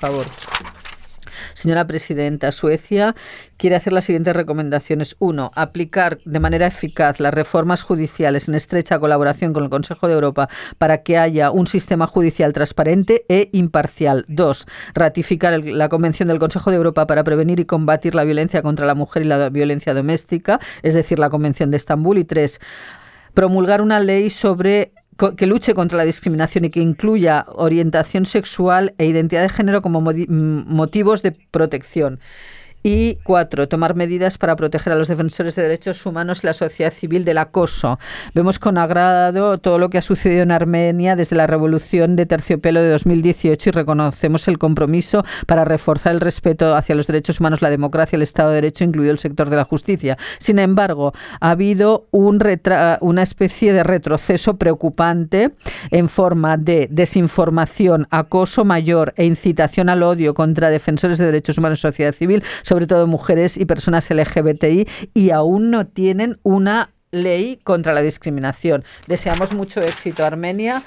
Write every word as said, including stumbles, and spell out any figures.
favor. Señora presidenta, Suecia quiere hacer las siguientes recomendaciones. Uno, aplicar de manera eficaz las reformas judiciales en estrecha colaboración con el Consejo de Europa para que haya un sistema judicial transparente e imparcial. Dos, ratificar el, la Convención del Consejo de Europa para prevenir y combatir la violencia contra la mujer y la violencia doméstica, es decir, la Convención de Estambul. Y tres, promulgar una ley sobre que luche contra la discriminación y que incluya orientación sexual e identidad de género como motivos de protección. Y cuatro, tomar medidas para proteger a los defensores de derechos humanos y la sociedad civil del acoso. Vemos con agrado todo lo que ha sucedido en Armenia desde la revolución de terciopelo de dos mil dieciocho y reconocemos el compromiso para reforzar el respeto hacia los derechos humanos, la democracia, el Estado de Derecho, incluido el sector de la justicia. Sin embargo, ha habido un retra- una especie de retroceso preocupante en forma de desinformación, acoso mayor e incitación al odio contra defensores de derechos humanos y sociedad civil, sobre todo mujeres y personas L G B T I, y aún no tienen una ley contra la discriminación. Deseamos mucho éxito a Armenia